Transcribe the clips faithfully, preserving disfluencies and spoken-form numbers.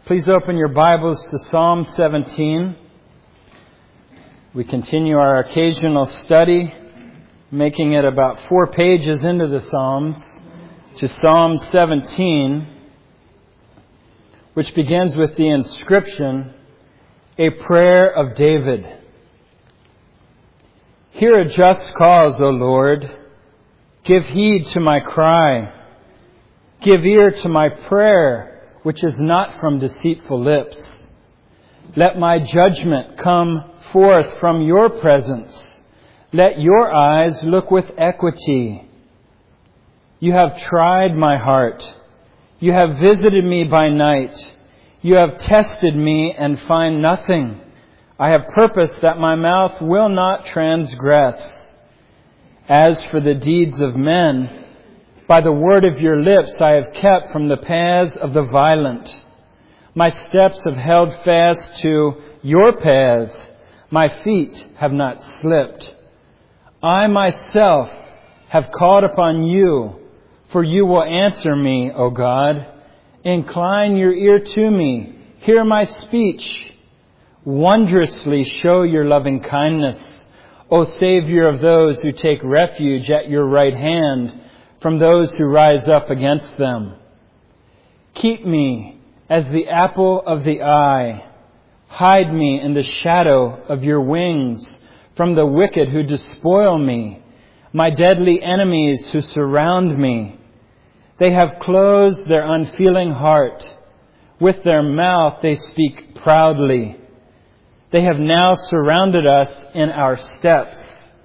Please open your Bibles to Psalm seventeen. We continue our occasional study, making it about four pages into the Psalms, to Psalm seventeen, which begins with the inscription, "A Prayer of David." Hear a just cause, O Lord. Give heed to my cry. Give ear to my prayer, which is not from deceitful lips. Let my judgment come forth from your presence. Let your eyes look with equity. You have tried my heart. You have visited me by night. You have tested me and find nothing. I have purposed that my mouth will not transgress. As for the deeds of men, by the word of your lips I have kept from the paths of the violent. My steps have held fast to your paths. My feet have not slipped. I myself have called upon you, for you will answer me, O God. Incline your ear to me. Hear my speech. Wondrously show your loving kindness, O Savior of those who take refuge at your right hand, from those who rise up against them. Keep me as the apple of the eye. Hide me in the shadow of your wings from the wicked who despoil me, my deadly enemies who surround me. They have closed their unfeeling heart. With their mouth they speak proudly. They have now surrounded us in our steps.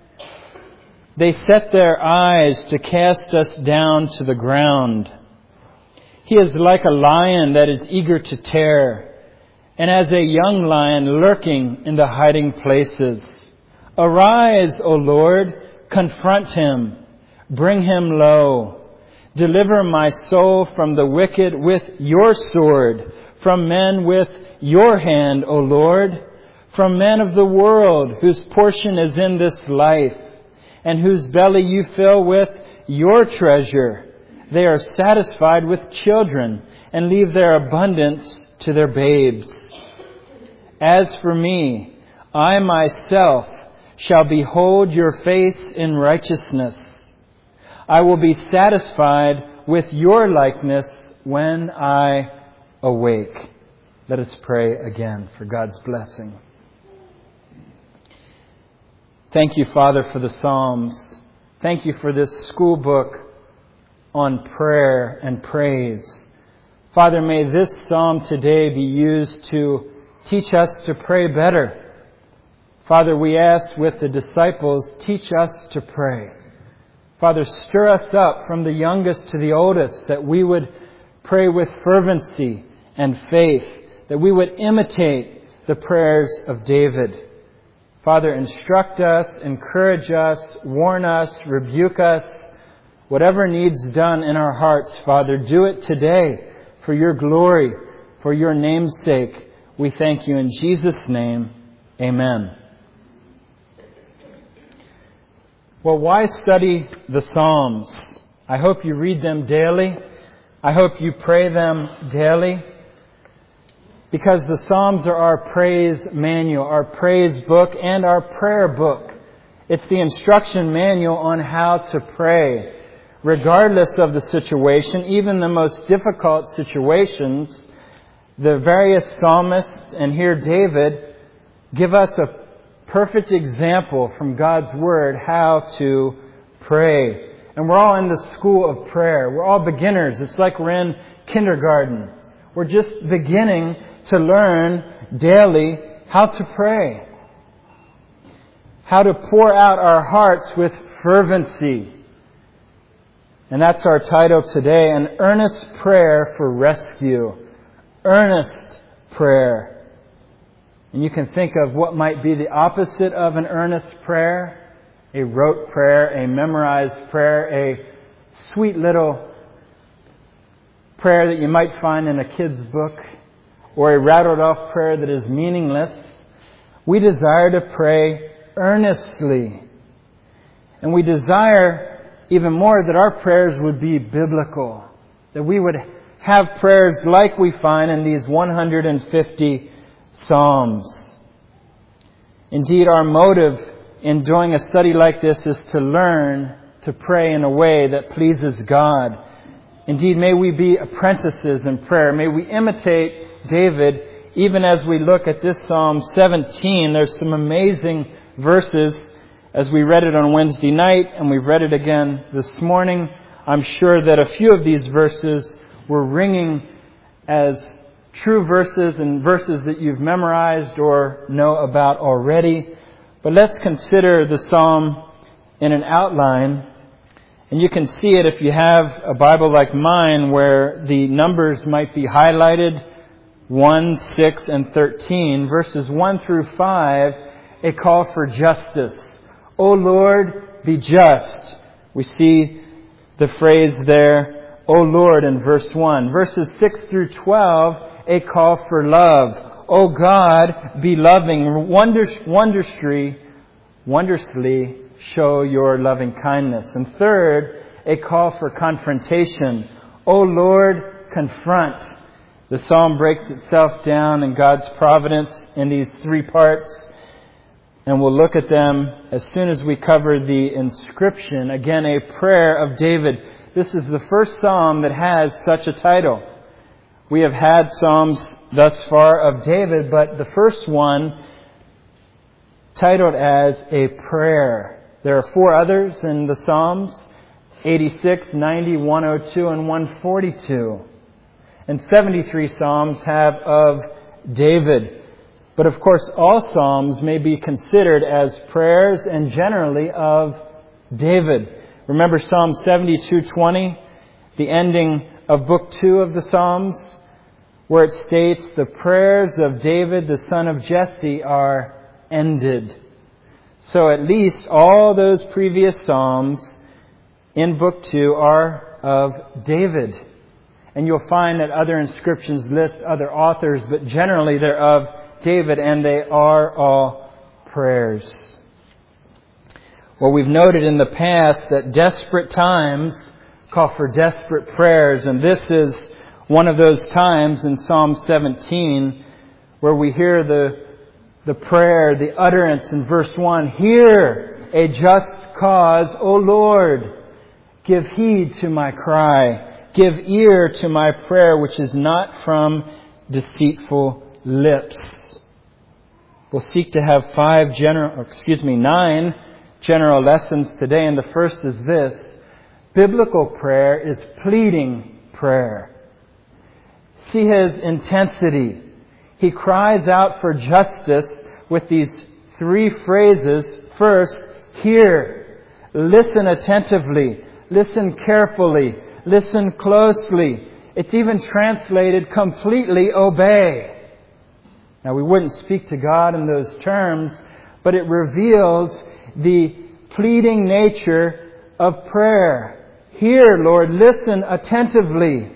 They set their eyes to cast us down to the ground. He is like a lion that is eager to tear, and as a young lion lurking in the hiding places. Arise, O Lord, confront him, bring him low. Deliver my soul from the wicked with your sword, from men with your hand, O Lord, from men of the world whose portion is in this life, and whose belly you fill with your treasure. They are satisfied with children and leave their abundance to their babes. As for me, I myself shall behold your face in righteousness. I will be satisfied with your likeness when I awake. Let us pray again for God's blessing. Thank you, Father, for the Psalms. Thank you for this school book on prayer and praise. Father, may this psalm today be used to teach us to pray better. Father, we ask with the disciples, teach us to pray. Father, stir us up from the youngest to the oldest, that we would pray with fervency and faith, that we would imitate the prayers of David. Father, instruct us, encourage us, warn us, rebuke us. Whatever needs done in our hearts, Father, do it today for your glory, for your name's sake. We thank you in Jesus' name. Amen. Well, why study the Psalms? I hope you read them daily. I hope you pray them daily. Because the Psalms are our praise manual, our praise book, and our prayer book. It's the instruction manual on how to pray. Regardless of the situation, even the most difficult situations, the various psalmists, and here David, give us a perfect example from God's Word how to pray. And we're all in the school of prayer. We're all beginners. It's like we're in kindergarten. We're just beginning to learn daily how to pray. How to pour out our hearts with fervency. And that's our title today, an earnest prayer for rescue. Earnest prayer. And you can think of what might be the opposite of an earnest prayer. A rote prayer, a memorized prayer, a sweet little prayer that you might find in a kid's book, or a rattled off prayer that is meaningless. We desire to pray earnestly. And we desire even more that our prayers would be biblical. That we would have prayers like we find in these one hundred fifty Psalms. Indeed, our motive in doing a study like this is to learn to pray in a way that pleases God. Indeed, may we be apprentices in prayer. May we imitate David even as we look at this Psalm seventeen. There's some amazing verses as we read it on Wednesday night and we've read it again this morning. I'm sure that a few of these verses were ringing as true verses and verses that you've memorized or know about already. But let's consider the Psalm in an outline. And you can see it if you have a Bible like mine where the numbers might be highlighted, one, six, and thirteen. Verses one through five, a call for justice. O Lord, be just. We see the phrase there, O Lord, in verse one. Verses six through twelve, a call for love. O God, be loving. Wonders, wondrously, wondrously show your loving kindness. And third, a call for confrontation. O Lord, confront. The psalm breaks itself down in God's providence in these three parts. And we'll look at them as soon as we cover the inscription. Again, a prayer of David. This is the first psalm that has such a title. We have had psalms thus far of David, but the first one titled as a prayer. There are four others in the Psalms, eighty-six, ninety, one oh two, and one forty-two. And seventy-three psalms have of David. But of course, all psalms may be considered as prayers and generally of David. Remember Psalm seventy-two twenty, the ending of Book two of the Psalms, where it states, the prayers of David, the son of Jesse, are ended. So at least all those previous psalms in Book two are of David. And you'll find that other inscriptions list other authors, but generally they're of David, and they are all prayers. Well, we've noted in the past that desperate times call for desperate prayers, and this is one of those times in Psalm seventeen where we hear the the prayer, the utterance in verse one, hear a just cause, O Lord, give heed to my cry, give ear to my prayer, which is not from deceitful lips. We'll seek to have five general, excuse me, nine general lessons today, and the first is this. Biblical prayer is pleading prayer. See his intensity. He cries out for justice with these three phrases. First, hear. Listen attentively. Listen carefully. Listen closely. It's even translated completely obey. Now, we wouldn't speak to God in those terms, but it reveals the pleading nature of prayer. Hear, Lord, listen attentively.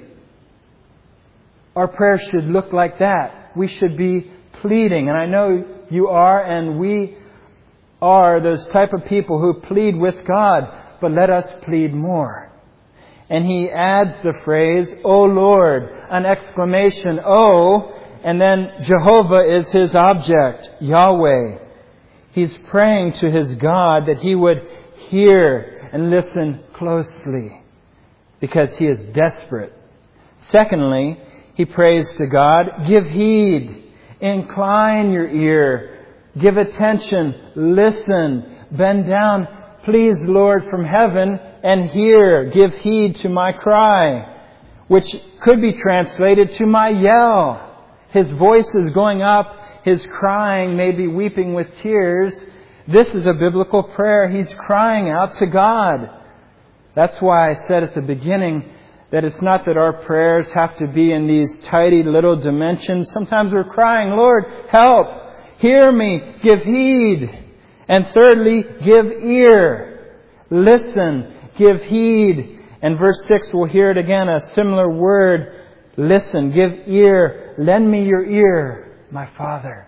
Our prayer should look like that. We should be pleading. And I know you are, and we are those type of people who plead with God. But let us plead more. And he adds the phrase, O Lord, an exclamation, O, and then Jehovah is his object, Yahweh. He's praying to his God that he would hear and listen closely because he is desperate. Secondly, he prays to God, give heed, incline your ear, give attention, listen, bend down, please Lord from heaven and hear, give heed to my cry, which could be translated to my yell. His voice is going up, his crying, maybe weeping with tears. This is a biblical prayer. He's crying out to God. That's why I said at the beginning that it's not that our prayers have to be in these tidy little dimensions. Sometimes we're crying, Lord, help, hear me, give heed. And thirdly, give ear. Listen, give heed. And verse six, we'll hear it again, a similar word. Listen, give ear, lend me your ear, my Father.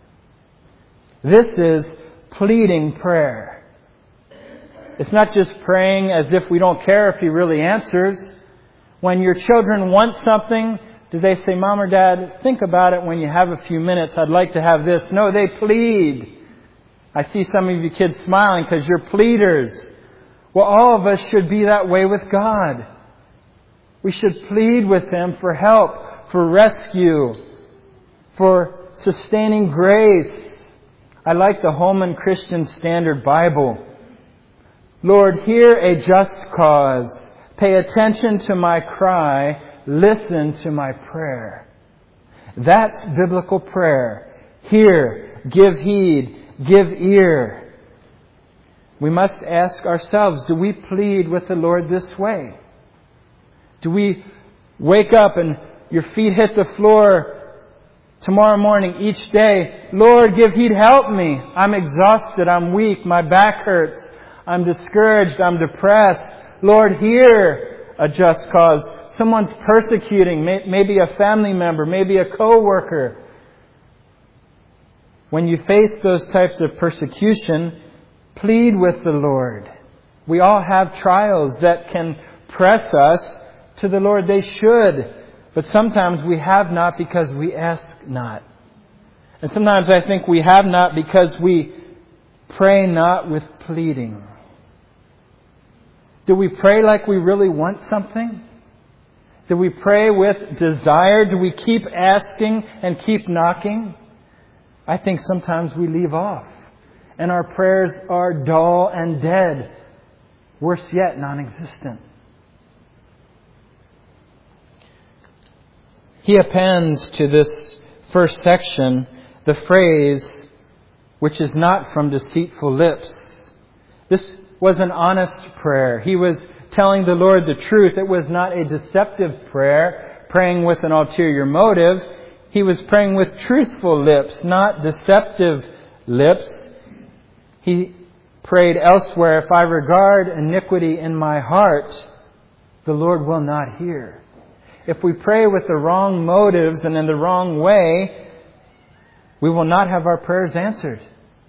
This is pleading prayer. It's not just praying as if we don't care if He really answers. When your children want something, do they say, Mom or Dad, think about it when you have a few minutes. I'd like to have this. No, they plead. I see some of you kids smiling because you're pleaders. Well, all of us should be that way with God. We should plead with Him for help, for rescue, for sustaining grace. I like the Holman Christian Standard Bible. Lord, hear a just cause. Pay attention to my cry. Listen to my prayer. That's biblical prayer. Hear, give heed, give ear. We must ask ourselves, do we plead with the Lord this way? Do we wake up and your feet hit the floor tomorrow morning, each day? Lord, give heed, help me. I'm exhausted, I'm weak, my back hurts, I'm discouraged, I'm depressed. Lord, hear a just cause. Someone's persecuting, maybe a family member, maybe a co-worker. When you face those types of persecution, plead with the Lord. We all have trials that can press us to the Lord. They should. But sometimes we have not because we ask not. And sometimes I think we have not because we pray not with pleading. Do we pray like we really want something? Do we pray with desire? Do we keep asking and keep knocking? I think sometimes we leave off. And our prayers are dull and dead. Worse yet, non-existent. He appends to this first section the phrase, which is not from deceitful lips. This was an honest prayer. He was telling the Lord the truth. It was not a deceptive prayer, praying with an ulterior motive. He was praying with truthful lips, not deceptive lips. He prayed elsewhere, if I regard iniquity in my heart, the Lord will not hear. If we pray with the wrong motives and in the wrong way, we will not have our prayers answered.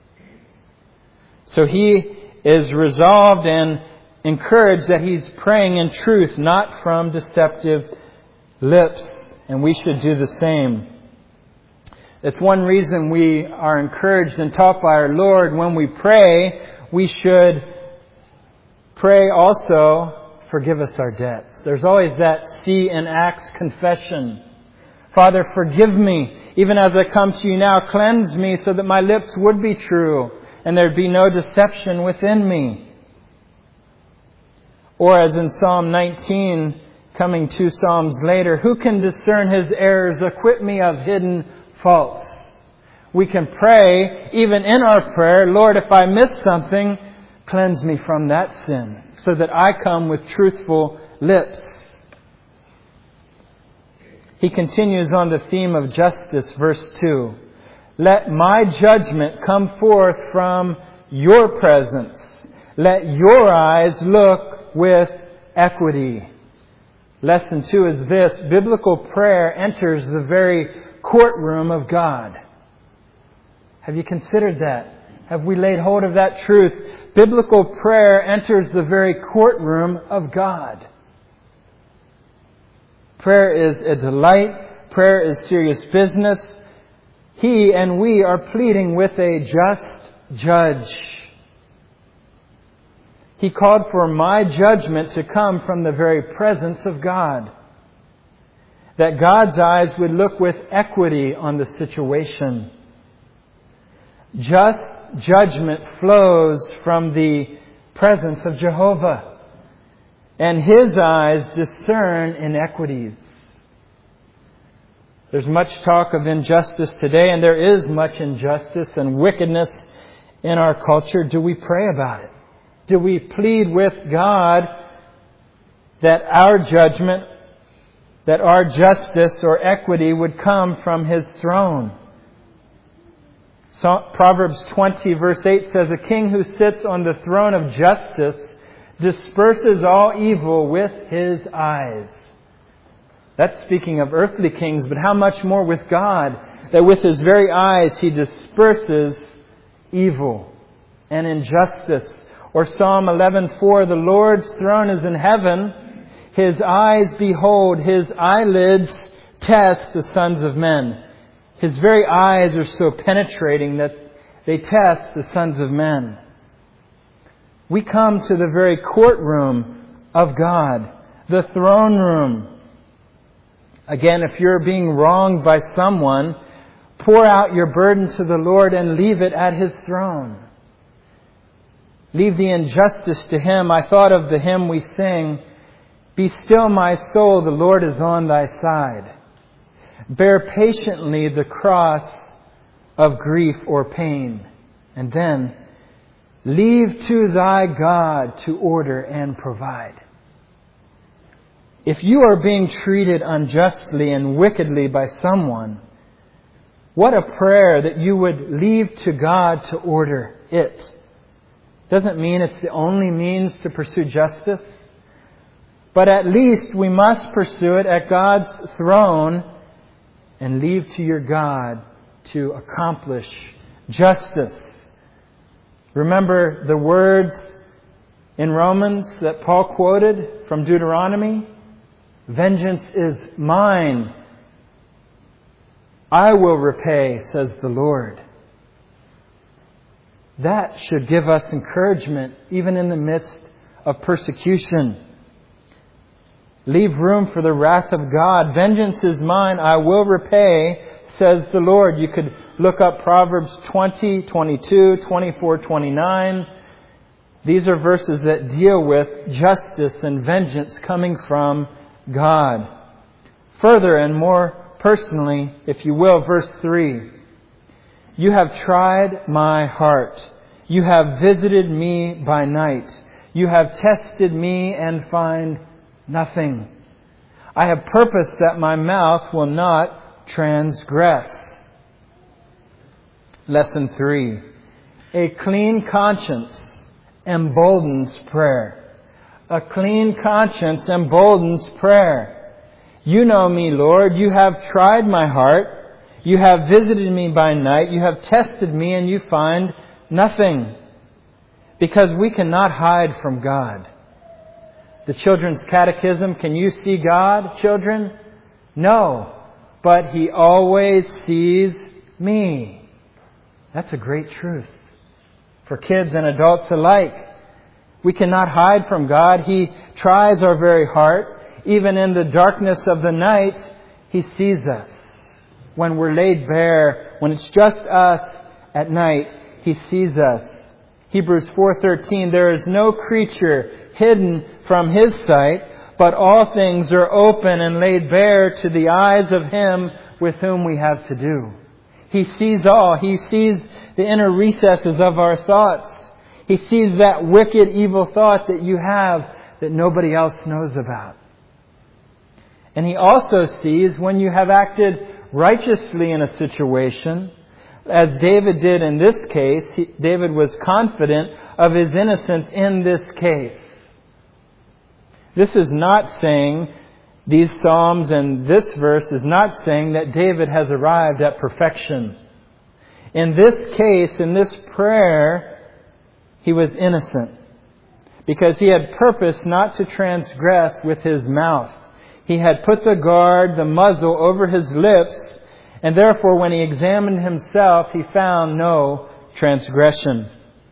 So he is resolved and encouraged that he's praying in truth, not from deceptive lips. And we should do the same. It's one reason we are encouraged and taught by our Lord when we pray, we should pray also, forgive us our debts. There's always that C in Acts confession. Father, forgive me. Even as I come to you now, cleanse me so that my lips would be true and there'd be no deception within me. Or as in Psalm nineteen, coming two Psalms later, who can discern his errors? Acquit me of hidden faults. We can pray, even in our prayer, Lord, if I miss something, cleanse me from that sin, so that I come with truthful lips. He continues on the theme of justice, verse two. Let my judgment come forth from your presence. Let your eyes look with equity. Lesson two is this. Biblical prayer enters the very courtroom of God. Have you considered that? Have we laid hold of that truth? Biblical prayer enters the very courtroom of God. Prayer is a delight. Prayer is serious business. He and we are pleading with a just judge. He called for my judgment to come from the very presence of God. That God's eyes would look with equity on the situation. Just judgment flows from the presence of Jehovah. And His eyes discern inequities. There's much talk of injustice today, and there is much injustice and wickedness in our culture. Do we pray about it? Do we plead with God that our judgment, that our justice or equity would come from His throne? So, Proverbs twenty verse eight says, a king who sits on the throne of justice disperses all evil with his eyes. That's speaking of earthly kings, but how much more with God, that with His very eyes He disperses evil and injustice. Or Psalm eleven four, the Lord's throne is in heaven. His eyes behold, His eyelids test the sons of men. His very eyes are so penetrating that they test the sons of men. We come to the very courtroom of God, the throne room. Again, if you're being wronged by someone, pour out your burden to the Lord and leave it at His throne. Leave the injustice to Him. I thought of the hymn we sing, "Be still my soul, the Lord is on thy side. Bear patiently the cross of grief or pain. And then, leave to thy God to order and provide." If you are being treated unjustly and wickedly by someone, what a prayer that you would leave to God to order it. Doesn't mean it's the only means to pursue justice, but at least we must pursue it at God's throne and leave to your God to accomplish justice. Remember the words in Romans that Paul quoted from Deuteronomy? "Vengeance is mine. I will repay, says the Lord." That should give us encouragement even in the midst of persecution. Leave room for the wrath of God. "Vengeance is mine, I will repay, says the Lord." You could look up Proverbs twenty, twenty-two, twenty-four, twenty-nine. These are verses that deal with justice and vengeance coming from God. Further and more personally, if you will, verse three. "You have tried my heart. You have visited me by night. You have tested me and find nothing. I have purposed that my mouth will not transgress." Lesson three. A clean conscience emboldens prayer. A clean conscience emboldens prayer. "You know me, Lord. You have tried my heart. You have visited me by night. You have tested me and you find nothing." Because we cannot hide from God. The Children's Catechism, can you see God, children? No, but He always sees me. That's a great truth for kids and adults alike. We cannot hide from God. He tries our very heart. Even in the darkness of the night, He sees us. When we're laid bare, when it's just us at night, He sees us. Hebrews four thirteen, "There is no creature hidden from His sight, but all things are open and laid bare to the eyes of Him with whom we have to do." He sees all. He sees the inner recesses of our thoughts. He sees that wicked, evil thought that you have that nobody else knows about. And He also sees when you have acted righteously in a situation. As David did in this case, he, David was confident of his innocence in this case. This is not saying, these Psalms and this verse is not saying that David has arrived at perfection. In this case, in this prayer, he was innocent because he had purposed not to transgress with his mouth. He had put the guard, the muzzle, over his lips, and therefore when he examined himself, he found no transgression.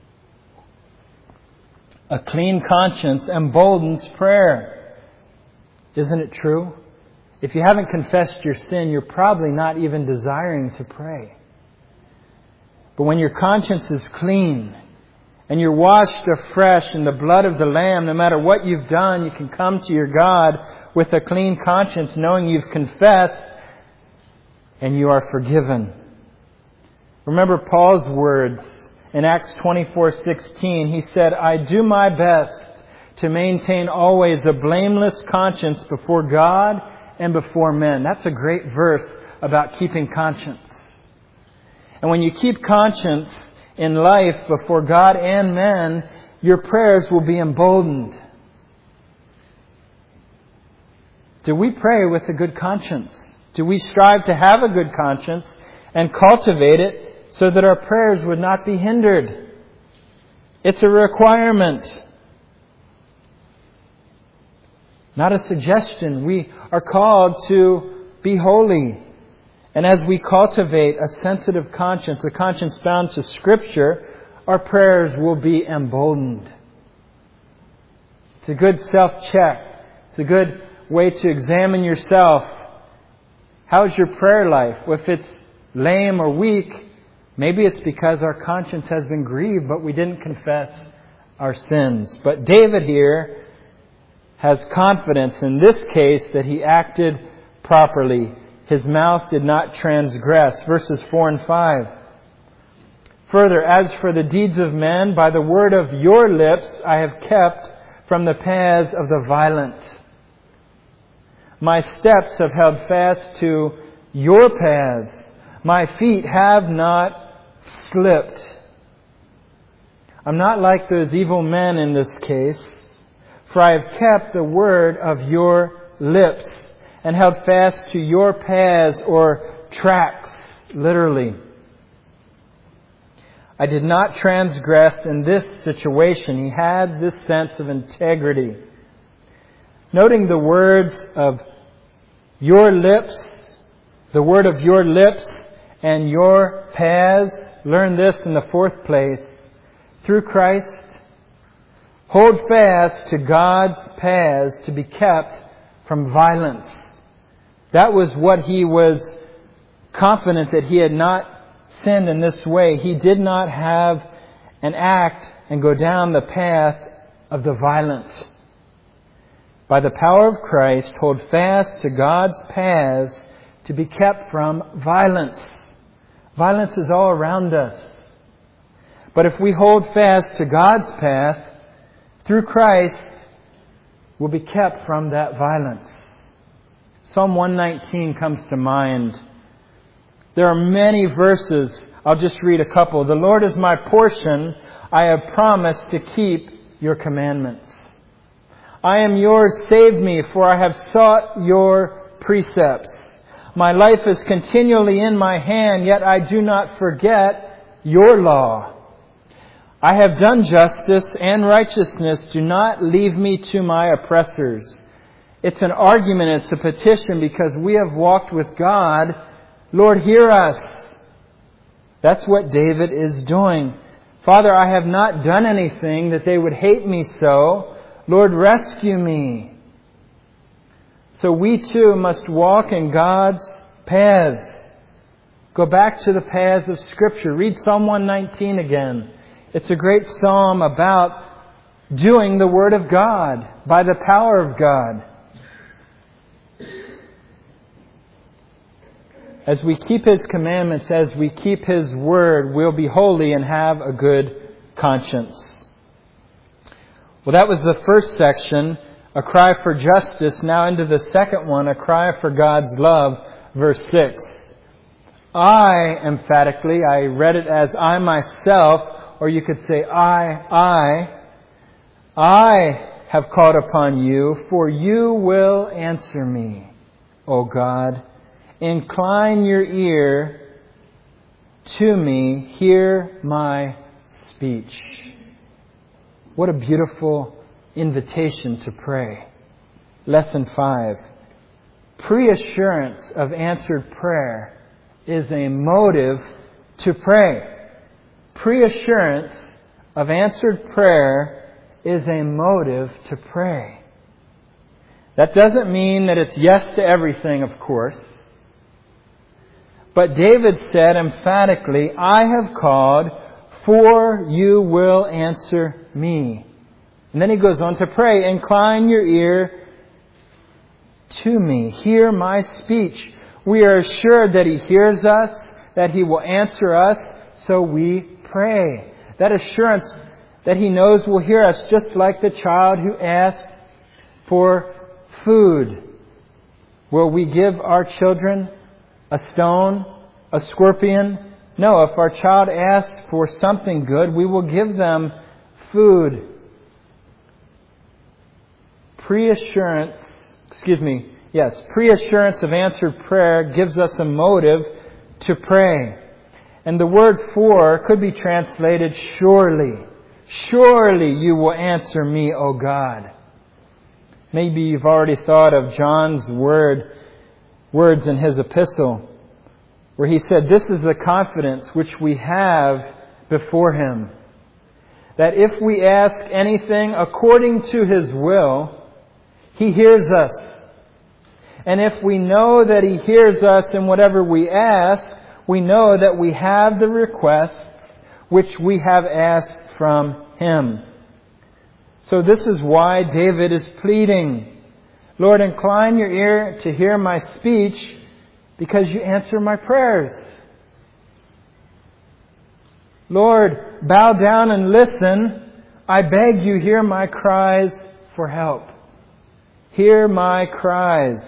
A clean conscience emboldens prayer. Isn't it true? If you haven't confessed your sin, you're probably not even desiring to pray. But when your conscience is clean and you're washed afresh in the blood of the Lamb, no matter what you've done, you can come to your God with a clean conscience, knowing you've confessed and you are forgiven. Remember Paul's words in Acts twenty-four sixteen. He said, "I do my best to maintain always a blameless conscience before God and before men." That's a great verse about keeping conscience. And when you keep conscience in life before God and men, your prayers will be emboldened. Do we pray with a good conscience? Do we strive to have a good conscience and cultivate it so that our prayers would not be hindered? It's a requirement. not a suggestion. We are called to be holy. And as we cultivate a sensitive conscience, a conscience bound to Scripture, our prayers will be emboldened. It's a good self-check. It's a good way to examine yourself. How's your prayer life? If it's lame or weak, maybe it's because our conscience has been grieved, but we didn't confess our sins. But David here has confidence in this case that he acted properly. His mouth did not transgress. Verses four and five. Further, as for the deeds of men, by the word of your lips I have kept from the paths of the violent. My steps have held fast to your paths. My feet have not slipped. I'm not like those evil men in this case, for I have kept the word of your lips and held fast to your paths or tracks, literally. I did not transgress in this situation. He had this sense of integrity. Noting the words of your lips, the word of your lips and your paths, learn this in the fourth place. Through Christ, hold fast to God's paths to be kept from violence. That was what he was confident that he had not sinned in this way. He did not have an act and go down the path of the violent. By the power of Christ, hold fast to God's paths to be kept from violence. Violence is all around us. But if we hold fast to God's path, through Christ, we'll be kept from that violence. Psalm one nineteen comes to mind. There are many verses. I'll just read a couple. The Lord is my portion. I have promised to keep your commandments. I am yours, save me, for I have sought your precepts. My life is continually in my hand, yet I do not forget your law. I have done justice and righteousness. Do not leave me to my oppressors. It's an argument, it's a petition, because we have walked with God. Lord, hear us. That's what David is doing. Father, I have not done anything that they would hate me so. Lord, rescue me. So we too must walk in God's paths. Go back to the paths of Scripture. Read Psalm one nineteen again. It's a great psalm about doing the Word of God by the power of God. As we keep His commandments, as we keep His Word, we'll be holy and have a good conscience. Well, that was the first section, a cry for justice. Now into the second one, a cry for God's love, verse six. I, emphatically, I read it as I myself, or you could say I, I, I have called upon you, for you will answer me, O God. Incline your ear to me, hear my speech. What a beautiful invitation to pray. Lesson five. Preassurance of answered prayer is a motive to pray. Preassurance of answered prayer is a motive to pray. That doesn't mean that it's yes to everything, of course. But David said emphatically, I have called, for you will answer me. And then he goes on to pray, incline your ear to me. Hear my speech. We are assured that He hears us, that He will answer us, so we pray. That assurance that He knows will hear us, just like the child who asked for food. Will we give our children a stone, a scorpion? No, if our child asks for something good, we will give them food. Preassurance, excuse me, yes, preassurance of answered prayer gives us a motive to pray. And the word for could be translated surely. Surely you will answer me, O God. Maybe you've already thought of John's word, words in his epistle, where he said, "This is the confidence which we have before Him, that if we ask anything according to His will, He hears us. And if we know that He hears us in whatever we ask, we know that we have the requests which we have asked from Him." So this is why David is pleading, "Lord, incline your ear to hear my speech, because you answer my prayers. Lord, bow down and listen. I beg you, hear my cries for help. Hear my cries."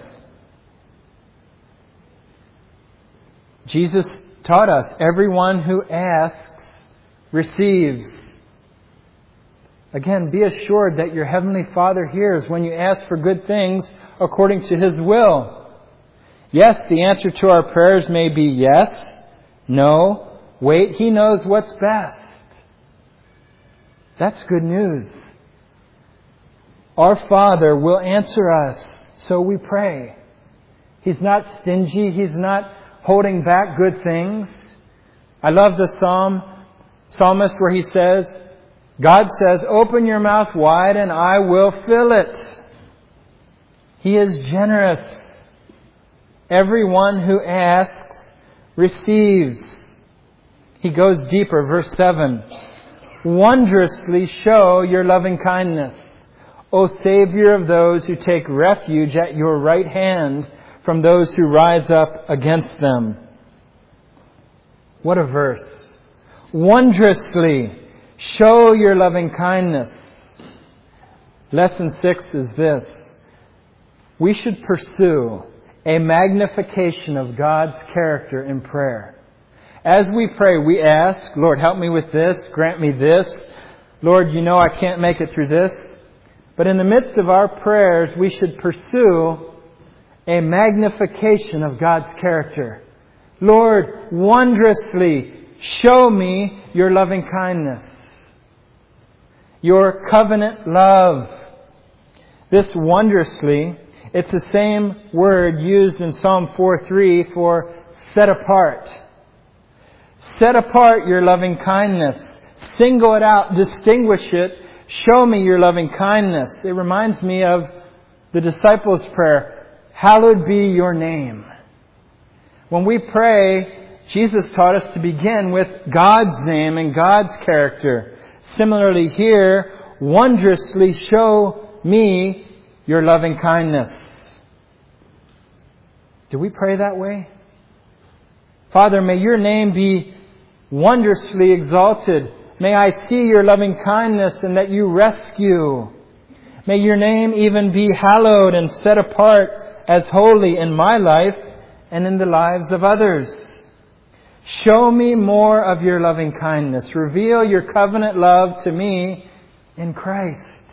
Jesus taught us, everyone who asks receives. Again, be assured that your Heavenly Father hears when you ask for good things according to His will. Yes, the answer to our prayers may be yes, no, wait, He knows what's best. That's good news. Our Father will answer us, so we pray. He's not stingy. He's not holding back good things. I love the psalm, psalmist where he says, God says, "Open your mouth wide and I will fill it." He is generous. Everyone who asks receives. He goes deeper, verse seven. "Wondrously show your loving kindness, O Savior of those who take refuge at your right hand from those who rise up against them." What a verse. Wondrously show your loving kindness. Lesson six is this. We should pursue a magnification of God's character in prayer. As we pray, we ask, "Lord, help me with this, grant me this. Lord, you know I can't make it through this." But in the midst of our prayers, we should pursue a magnification of God's character. "Lord, wondrously show me your loving kindness, your covenant love." This wondrously, it's the same word used in Psalm four three for set apart. Set apart your loving kindness. Single it out. Distinguish it. Show me your loving kindness. It reminds me of the disciples' prayer. "Hallowed be your name." When we pray, Jesus taught us to begin with God's name and God's character. Similarly here, wondrously show me your loving kindness. Do we pray that way? Father, may your name be wondrously exalted. May I see your loving kindness and that you rescue. May your name even be hallowed and set apart as holy in my life and in the lives of others. Show me more of your loving kindness. Reveal your covenant love to me in Christ.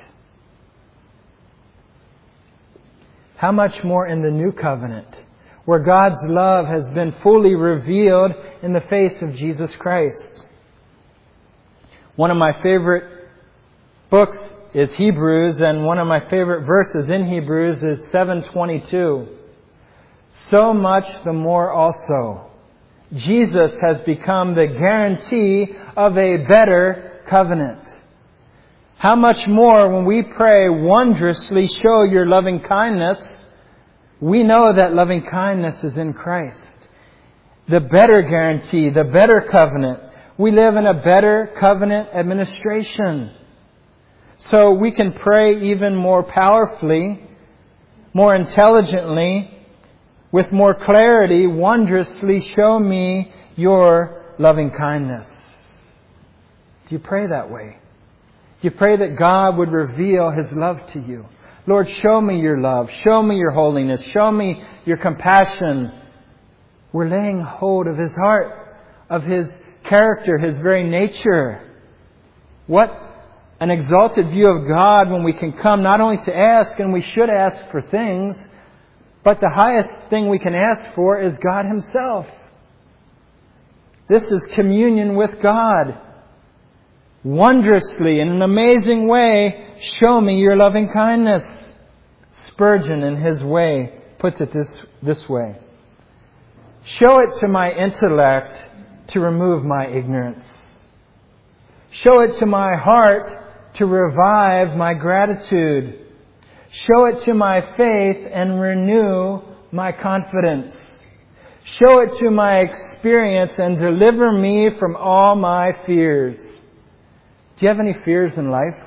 How much more in the new covenant, where God's love has been fully revealed in the face of Jesus Christ. One of my favorite books is Hebrews, and one of my favorite verses in Hebrews is seven twenty-two. "So much the more also, Jesus has become the guarantee of a better covenant." How much more when we pray, "Wondrously show your loving kindness," we know that loving kindness is in Christ. The better guarantee, the better covenant. We live in a better covenant administration. So we can pray even more powerfully, more intelligently, with more clarity. "Wondrously show me your loving kindness." Do you pray that way? Do you pray that God would reveal His love to you? "Lord, show me your love. Show me your holiness. Show me your compassion." We're laying hold of His heart, of His character, His very nature. What an exalted view of God when we can come not only to ask, and we should ask for things, but the highest thing we can ask for is God Himself. This is communion with God. "Wondrously, in an amazing way, show me your loving kindness." Spurgeon, in his way, puts it this, this way. Show it to my intellect to remove my ignorance. Show it to my heart to revive my gratitude. Show it to my faith and renew my confidence. Show it to my experience and deliver me from all my fears. Do you have any fears in life?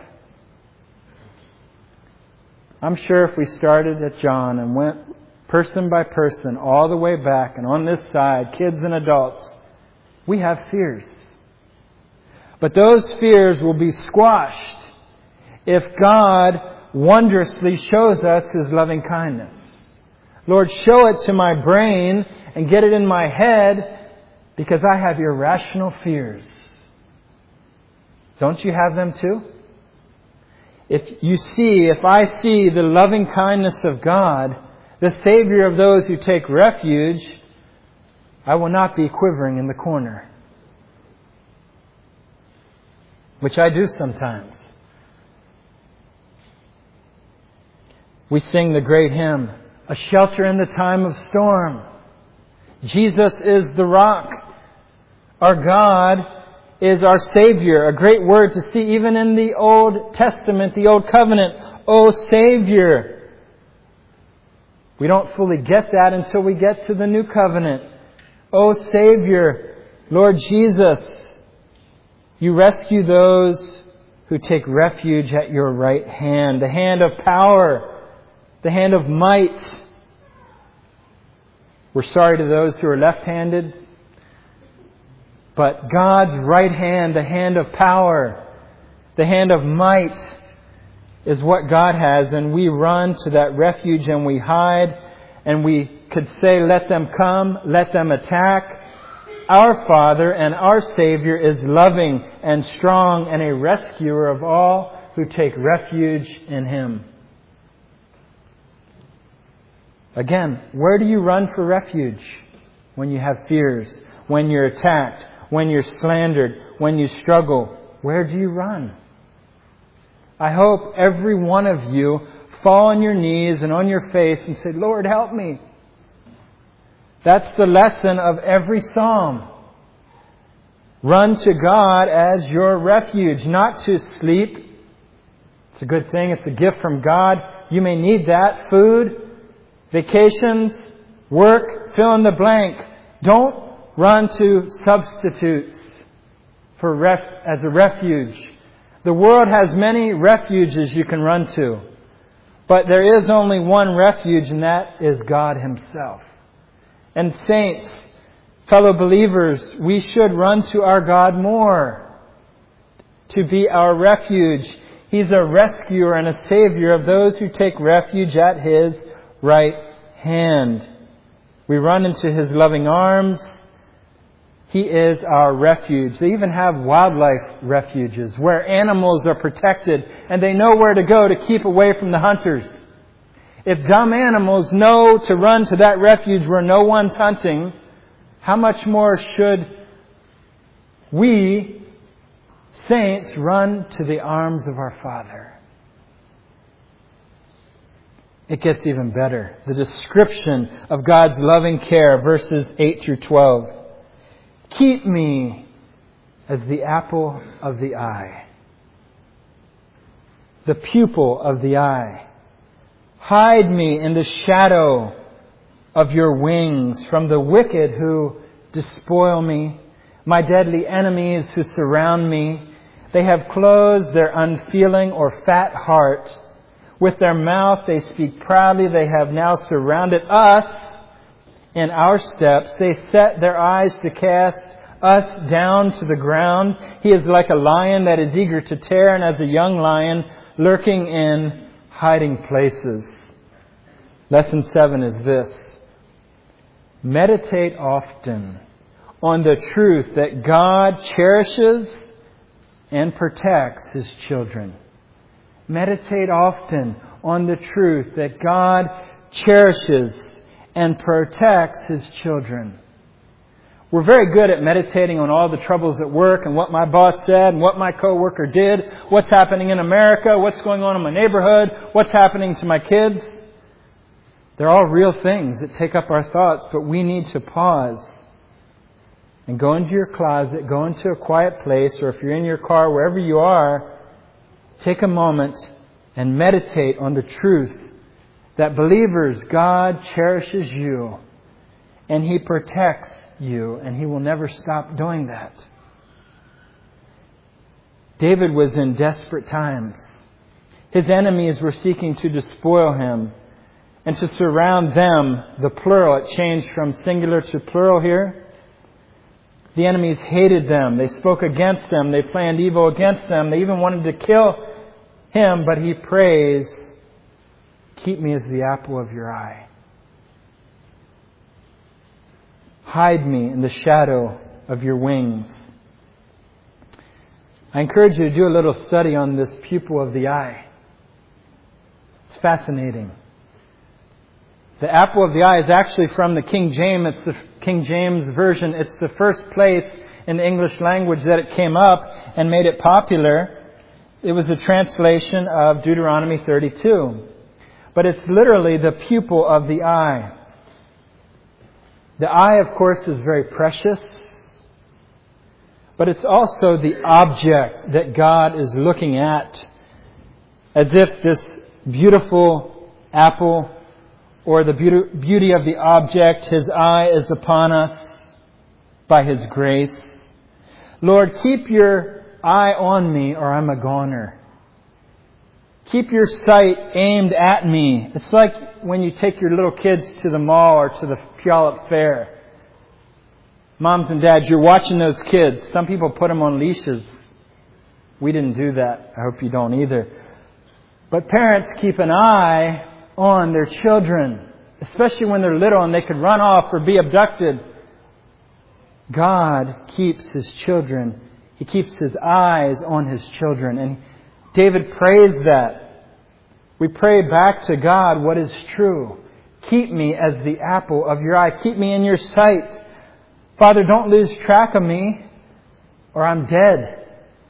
I'm sure if we started at John and went person by person all the way back and on this side, kids and adults, we have fears. But those fears will be squashed if God wondrously shows us His loving kindness. Lord, show it to my brain and get it in my head because I have irrational fears. Don't you have them too? If you see, if I see the loving kindness of God, the Savior of those who take refuge, I will not be quivering in the corner. Which I do sometimes. We sing the great hymn, a shelter in the time of storm. Jesus is the rock. Our God is our Savior. A great word to see even in the Old Testament, the Old Covenant. O Savior. We don't fully get that until we get to the New Covenant. O Savior, Lord Jesus, you rescue those who take refuge at your right hand. The hand of power. The hand of might. We're sorry to those who are left-handed. But God's right hand, the hand of power, the hand of might, is what God has. And we run to that refuge and we hide. And we could say, let them come, let them attack. Our Father and our Savior is loving and strong and a rescuer of all who take refuge in Him. Again, where do you run for refuge when you have fears, when you're attacked, when you're slandered, when you struggle? Where do you run? I hope every one of you fall on your knees and on your face and say, Lord, help me. That's the lesson of every psalm. Run to God as your refuge, not to sleep. It's a good thing. It's a gift from God. You may need that. Food, vacations, work, fill in the blank. Don't run to substitutes for ref- as a refuge. The world has many refuges you can run to. But there is only one refuge, and that is God Himself. And saints, fellow believers, we should run to our God more to be our refuge. He's a rescuer and a Savior of those who take refuge at His right hand. We run into His loving arms. He is our refuge. They even have wildlife refuges where animals are protected and they know where to go to keep away from the hunters. If dumb animals know to run to that refuge where no one's hunting, how much more should we, saints, run to the arms of our Father? It gets even better. The description of God's loving care, verses eight through twelve. Keep me as the apple of the eye, the pupil of the eye. Hide me in the shadow of your wings from the wicked who despoil me, my deadly enemies who surround me. They have closed their unfeeling or fat heart. With their mouth they speak proudly. They have now surrounded us in our steps. They set their eyes to cast us down to the ground. He is like a lion that is eager to tear, and as a young lion lurking in hiding places. Lesson seven is this. Meditate often on the truth that God cherishes and protects His children. Meditate often on the truth that God cherishes and protects His children. We're very good at meditating on all the troubles at work and what my boss said and what my coworker did, what's happening in America, what's going on in my neighborhood, what's happening to my kids. They're all real things that take up our thoughts, but we need to pause and go into your closet, go into a quiet place, or if you're in your car, wherever you are, take a moment and meditate on the truth that believers, God cherishes you and He protects you, and He will never stop doing that. David was in desperate times. His enemies were seeking to despoil him and to surround them, the plural. It changed from singular to plural here. The enemies hated them. They spoke against them. They planned evil against them. They even wanted to kill him, but he prays, "Keep me as the apple of your eye. Hide me in the shadow of your wings." I encourage you to do a little study on this pupil of the eye. It's fascinating. The apple of the eye is actually from the King James. It's the King James Version. It's the first place in the English language that it came up and made it popular. It was a translation of Deuteronomy thirty-two. But it's literally the pupil of the eye. The eye, of course, is very precious. But it's also the object that God is looking at, as if this beautiful apple or the beauty of the object, His eye is upon us by His grace. Lord, keep your eye on me or I'm a goner. Keep your sight aimed at me. It's like when you take your little kids to the mall or to the Puyallup Fair. Moms and dads, you're watching those kids. Some people put them on leashes. We didn't do that. I hope you don't either. But parents keep an eye on their children, especially when they're little and they could run off or be abducted. God keeps His children. He keeps His eyes on His children. And David prays that. We pray back to God what is true. Keep me as the apple of your eye. Keep me in your sight. Father, don't lose track of me or I'm dead.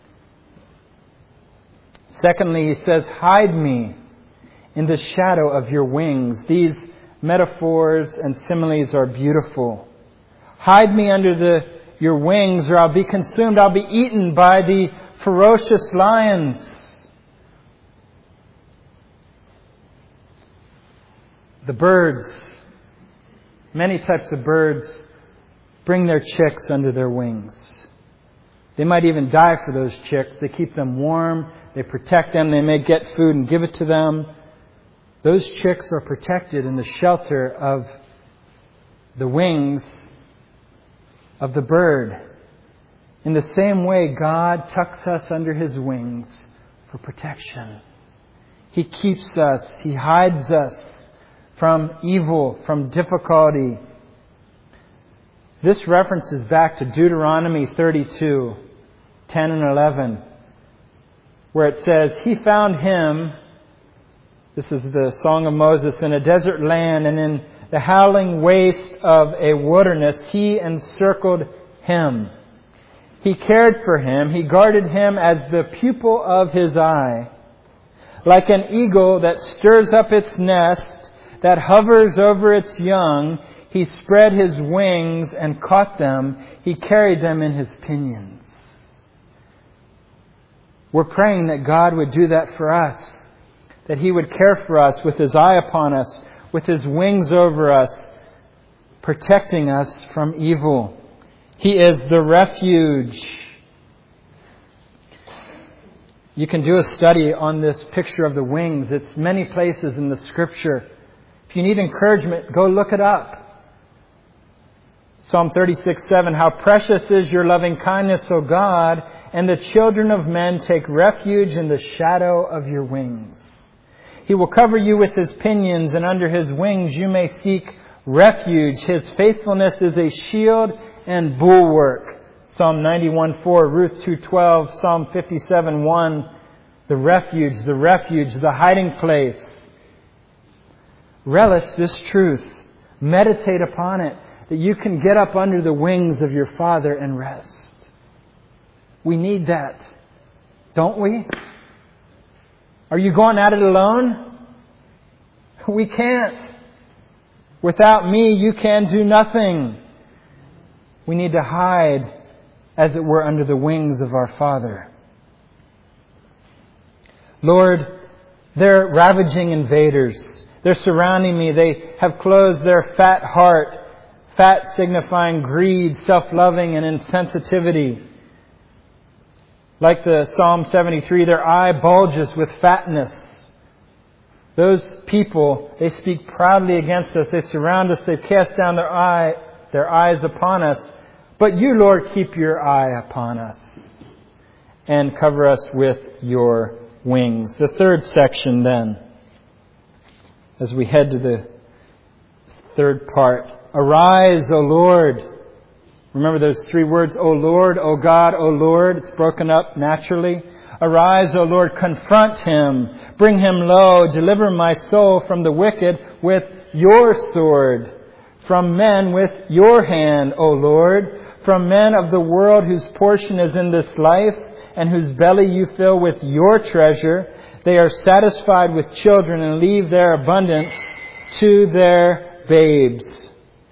Secondly, he says, hide me in the shadow of your wings. These metaphors and similes are beautiful. Hide me under the your wings or I'll be consumed. I'll be eaten by the ferocious lions. The birds, many types of birds, bring their chicks under their wings. They might even die for those chicks. They keep them warm. They protect them. They may get food and give it to them. Those chicks are protected in the shelter of the wings of the bird. In the same way, God tucks us under His wings for protection. He keeps us. He hides us from evil, from difficulty. This references back to Deuteronomy thirty-two, ten and eleven, where it says, He found him, this is the Song of Moses, in a desert land, and in the howling waste of a wilderness, He encircled him. He cared for him. He guarded him as the pupil of His eye. Like an eagle that stirs up its nest, that hovers over its young, He spread His wings and caught them. He carried them in His pinions. We're praying that God would do that for us. That He would care for us with His eye upon us, with His wings over us, protecting us from evil. He is the refuge. You can do a study on this picture of the wings. It's many places in the Scripture. If you need encouragement, go look it up. Psalm thirty-six seven, how precious is your loving kindness, O God, and the children of men take refuge in the shadow of your wings. He will cover you with His pinions, and under His wings you may seek refuge. His faithfulness is a shield and bulwark. Psalm ninety-one four, Ruth two twelve, Psalm fifty-seven one, the refuge, the refuge, the hiding place. Relish this truth. Meditate upon it. That you can get up under the wings of your Father and rest. We need that. Don't we? Are you going at it alone? We can't. Without me, you can do nothing. We need to hide, as it were, under the wings of our Father. Lord, they're ravaging invaders. They're surrounding me. They have closed their fat heart, fat signifying greed, self-loving, and insensitivity. Like the Psalm seventy-three, their eye bulges with fatness. Those people, they speak proudly against us. They surround us. They cast down their eye, their eyes upon us. But you, Lord, keep your eye upon us and cover us with your wings. The third section then, as we head to the third part. Arise, O Lord. Remember those three words, O Lord, O God, O Lord. It's broken up naturally. Arise, O Lord, confront him. Bring him low. Deliver my soul from the wicked with your sword. From men with your hand, O Lord. From men of the world whose portion is in this life and whose belly you fill with your treasure. They are satisfied with children and leave their abundance to their babes.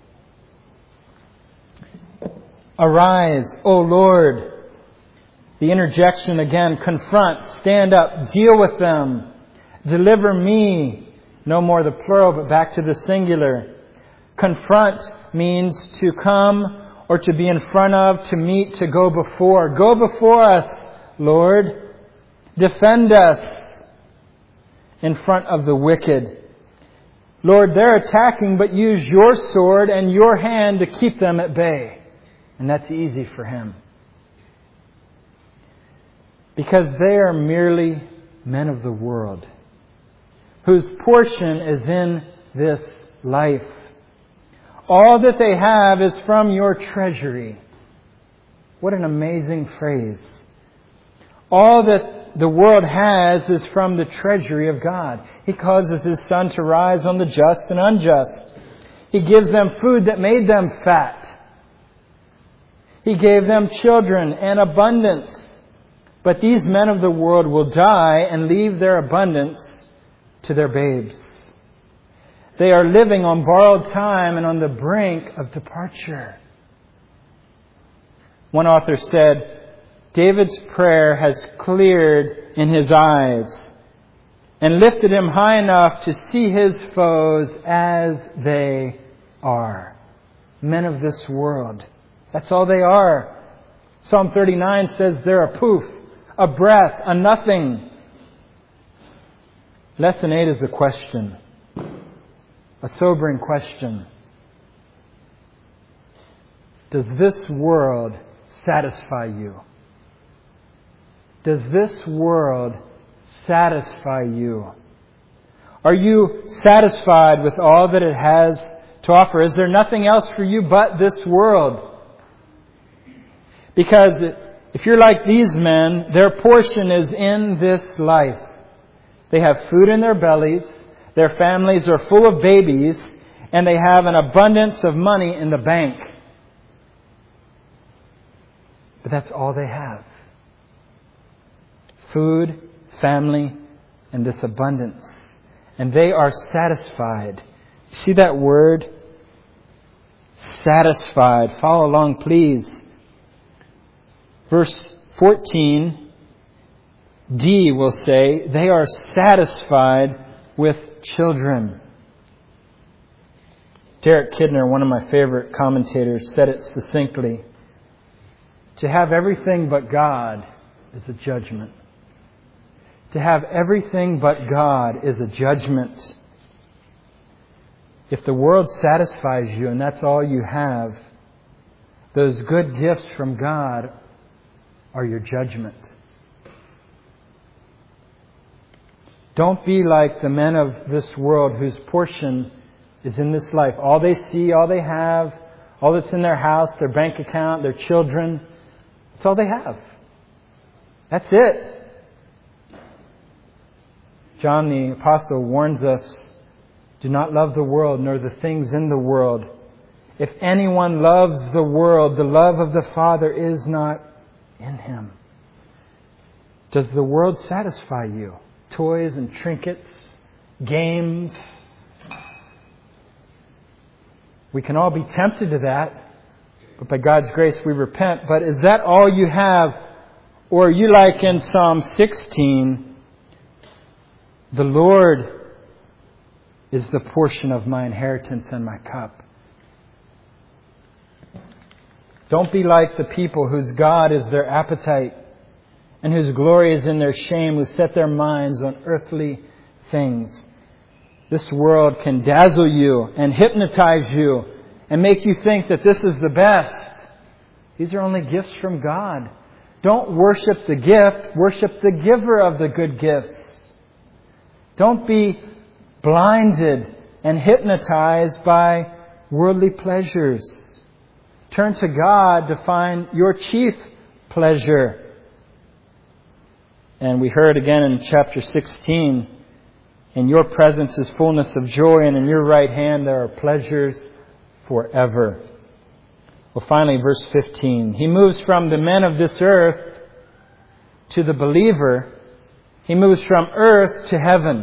Arise, O Lord. The interjection again, confront, stand up, deal with them. Deliver me. No more the plural, but back to the singular. Confront means to come or to be in front of, to meet, to go before. Go before us, Lord. Defend us in front of the wicked. Lord, they're attacking, but use your sword and your hand to keep them at bay. And that's easy for him. Because they are merely men of the world, whose portion is in this life. All that they have is from your treasury. What an amazing phrase. All that the world has is from the treasury of God. He causes His sun to rise on the just and unjust. He gives them food that made them fat. He gave them children and abundance. But these men of the world will die and leave their abundance to their babes. They are living on borrowed time and on the brink of departure. One author said, David's prayer has cleared in his eyes and lifted him high enough to see his foes as they are. Men of this world. That's all they are. Psalm thirty-nine says they're a poof, a breath, a nothing. Lesson eight is a question. A sobering question. Does this world satisfy you? Does this world satisfy you? Are you satisfied with all that it has to offer? Is there nothing else for you but this world? Because if you're like these men, their portion is in this life. They have food in their bellies, their families are full of babies, and they have an abundance of money in the bank. But that's all they have. Food, family, and this abundance. And they are satisfied. See that word? Satisfied. Follow along, please. Verse fourteen, D will say, they are satisfied with children. Derek Kidner, one of my favorite commentators, said it succinctly. To have everything but God is a judgment. To have everything but God is a judgment. If the world satisfies you and that's all you have, those good gifts from God are your judgment. Don't be like the men of this world whose portion is in this life. All they see, all they have, all that's in their house, their bank account, their children, that's all they have. That's it. John the Apostle warns us, do not love the world nor the things in the world. If anyone loves the world, the love of the Father is not in him. Does the world satisfy you? Toys and trinkets, games, We can all be tempted to that, but by God's grace we repent. But is that all you have? Or are you like in Psalm sixteen, the Lord is the portion of my inheritance and my cup. Don't be like the people whose God is their appetite and whose glory is in their shame, who set their minds on earthly things. This world can dazzle you and hypnotize you and make you think that this is the best. These are only gifts from God. Don't worship the gift. Worship the giver of the good gifts. Don't be blinded and hypnotized by worldly pleasures. Turn to God to find your chief pleasure. And we heard again in chapter sixteen, in your presence is fullness of joy, and in your right hand there are pleasures forever. Well, finally, verse fifteen. He moves from the men of this earth to the believer. He moves from earth to heaven.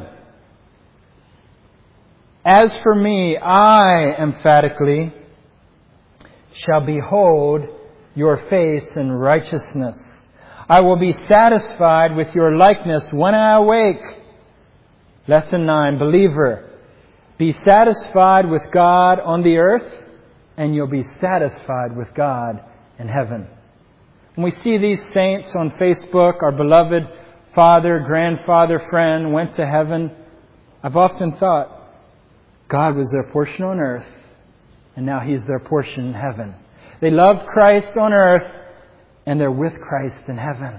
As for me, I emphatically shall behold your face in righteousness. I will be satisfied with your likeness when I awake. Lesson nine, believer, be satisfied with God on the earth, and you'll be satisfied with God in heaven. When we see these saints on Facebook, our beloved father, grandfather, friend went to heaven, I've often thought, God was their portion on earth, and now He's their portion in heaven. They loved Christ on earth, and they're with Christ in heaven.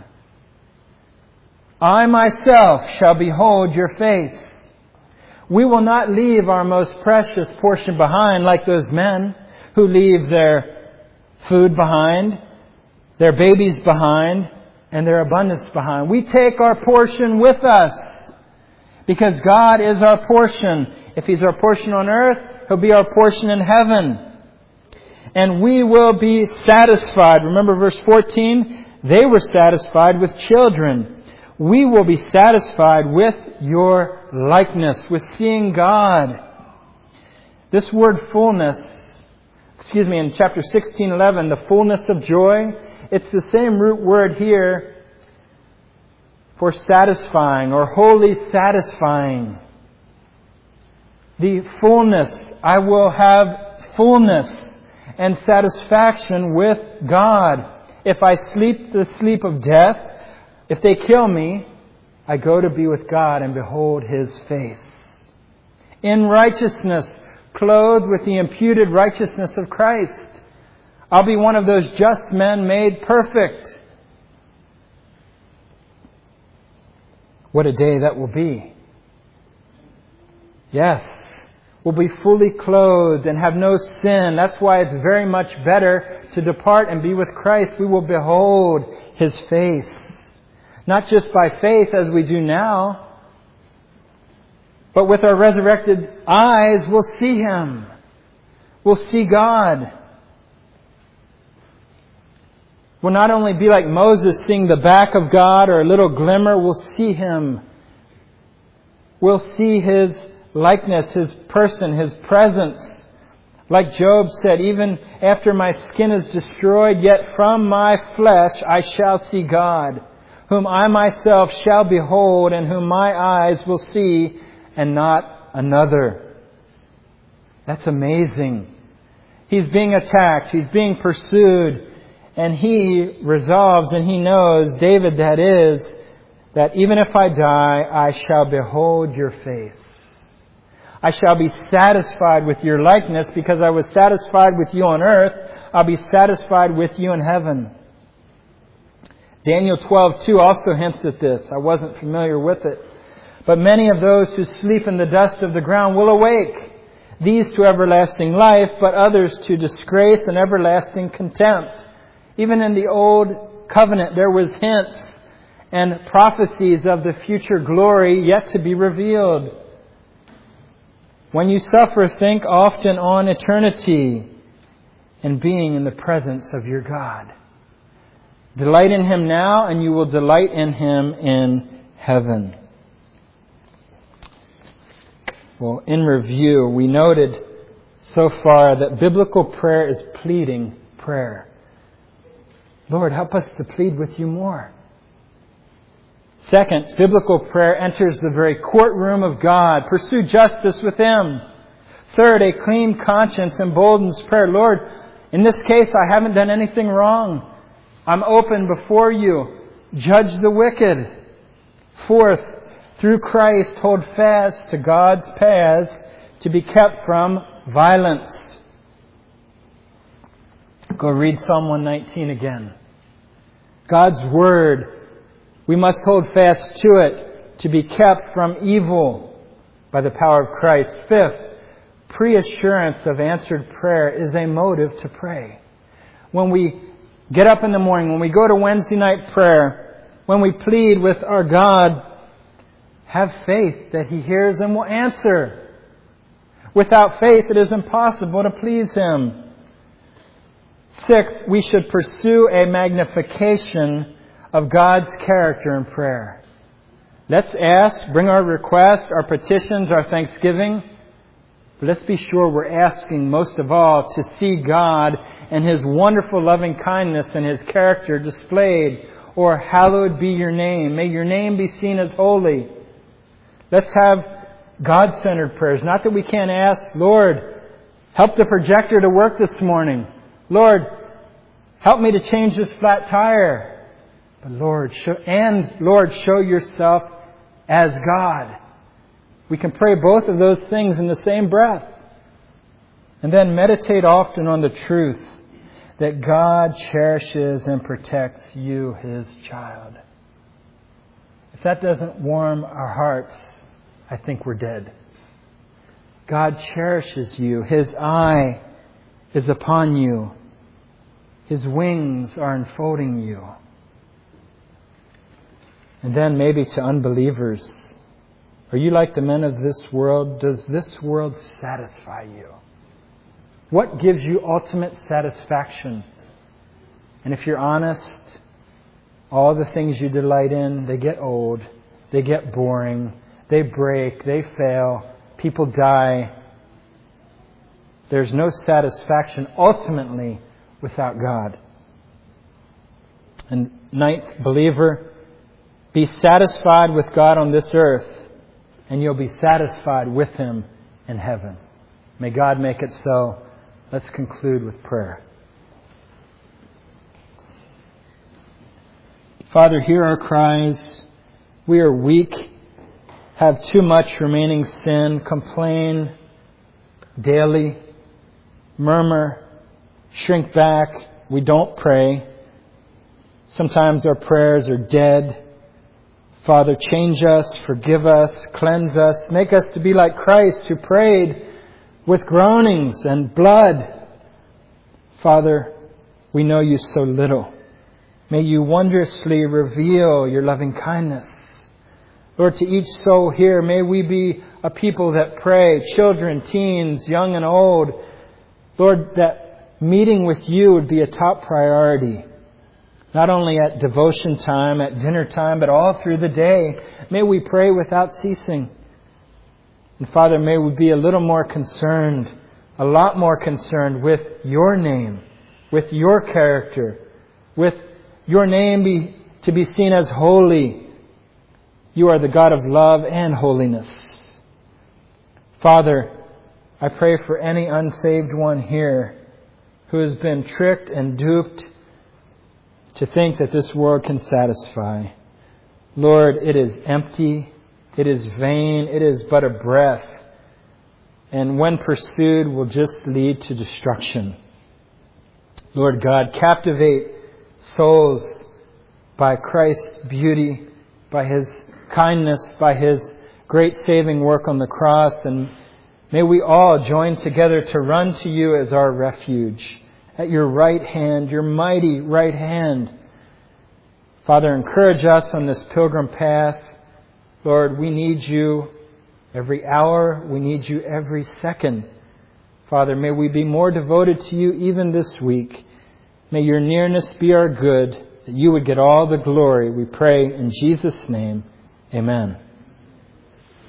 I myself shall behold your face. We will not leave our most precious portion behind like those men who leave their food behind, their babies behind, and their abundance behind. We take our portion with us because God is our portion. If He's our portion on earth, He'll be our portion in heaven. And we will be satisfied. Remember verse fourteen? They were satisfied with children. We will be satisfied with your likeness, with seeing God. This word fullness, excuse me, in chapter sixteen eleven, the fullness of joy, it's the same root word here for satisfying or wholly satisfying. The fullness, I will have fullness and satisfaction with God. If I sleep the sleep of death, if they kill me, I go to be with God and behold His face. In righteousness, clothed with the imputed righteousness of Christ. I'll be one of those just men made perfect. What a day that will be. Yes. We'll be fully clothed and have no sin. That's why it's very much better to depart and be with Christ. We will behold His face. Not just by faith as we do now, but with our resurrected eyes, we'll see Him. We'll see God. We'll not only be like Moses, seeing the back of God or a little glimmer, we'll see Him. We'll see His likeness, His person, His presence. Like Job said, even after my skin is destroyed, yet from my flesh I shall see God, whom I myself shall behold and whom my eyes will see, and not another. That's amazing. He's being attacked. He's being pursued. And he resolves, and he knows, David that is, that even if I die, I shall behold your face. I shall be satisfied with your likeness because I was satisfied with you on earth. I'll be satisfied with you in heaven. Daniel twelve two also hints at this. I wasn't familiar with it. But many of those who sleep in the dust of the ground will awake. These to everlasting life, but others to disgrace and everlasting contempt. Even in the old covenant there was hints and prophecies of the future glory yet to be revealed. When you suffer, think often on eternity and being in the presence of your God. Delight in Him now, and you will delight in Him in heaven. Well, in review, we noted so far that biblical prayer is pleading prayer. Lord, help us to plead with you more. Second, biblical prayer enters the very courtroom of God. Pursue justice with Him. Third, a clean conscience emboldens prayer. Lord, in this case, I haven't done anything wrong. I'm open before you. Judge the wicked. Fourth, through Christ, hold fast to God's paths to be kept from violence. Go read Psalm one nineteen again. God's Word, we must hold fast to it to be kept from evil by the power of Christ. Fifth, pre-assurance of answered prayer is a motive to pray. When we get up in the morning, when we go to Wednesday night prayer, when we plead with our God, have faith that He hears and will answer. Without faith, it is impossible to please Him. Sixth, we should pursue a magnification of God's character in prayer. Let's ask, bring our requests, our petitions, our thanksgiving. But let's be sure we're asking most of all to see God and His wonderful loving kindness and His character displayed. Or, hallowed be your name. May your name be seen as holy. Let's have God-centered prayers. Not that we can't ask, Lord, help the projector to work this morning. Lord, help me to change this flat tire. But Lord, show, and Lord, show yourself as God. We can pray both of those things in the same breath. And then meditate often on the truth that God cherishes and protects you, His child. If that doesn't warm our hearts, I think we're dead. God cherishes you. His eye is upon you. His wings are enfolding you. And then maybe to unbelievers, are you like the men of this world? Does this world satisfy you? What gives you ultimate satisfaction? And if you're honest, all the things you delight in, they get old, they get boring, they break, they fail, people die. There's no satisfaction ultimately without God. And ninth, believer, be satisfied with God on this earth, and you'll be satisfied with Him in heaven. May God make it so. Let's conclude with prayer. Father, hear our cries. We are weak, have too much remaining sin, complain daily, murmur, shrink back. We don't pray. Sometimes our prayers are dead. Father, change us, forgive us, cleanse us, make us to be like Christ who prayed with groanings and blood. Father, we know you so little. May you wondrously reveal your loving kindness. Lord, to each soul here, may we be a people that pray, children, teens, young and old. Lord, that meeting with you would be a top priority. Not only at devotion time, at dinner time, but all through the day. May we pray without ceasing. And Father, may we be a little more concerned, a lot more concerned with your name, with your character, with your name be, to be seen as holy. You are the God of love and holiness. Father, I pray for any unsaved one here who has been tricked and duped to think that this world can satisfy. Lord, it is empty. It is vain. It is but a breath. And when pursued, will just lead to destruction. Lord God, captivate souls by Christ's beauty, by His kindness, by His great saving work on the cross. And may we all join together to run to you as our refuge, at your right hand, your mighty right hand. Father, encourage us on this pilgrim path. Lord, we need you every hour. We need you every second. Father, may we be more devoted to you even this week. May your nearness be our good, that you would get all the glory. We pray in Jesus' name. Amen.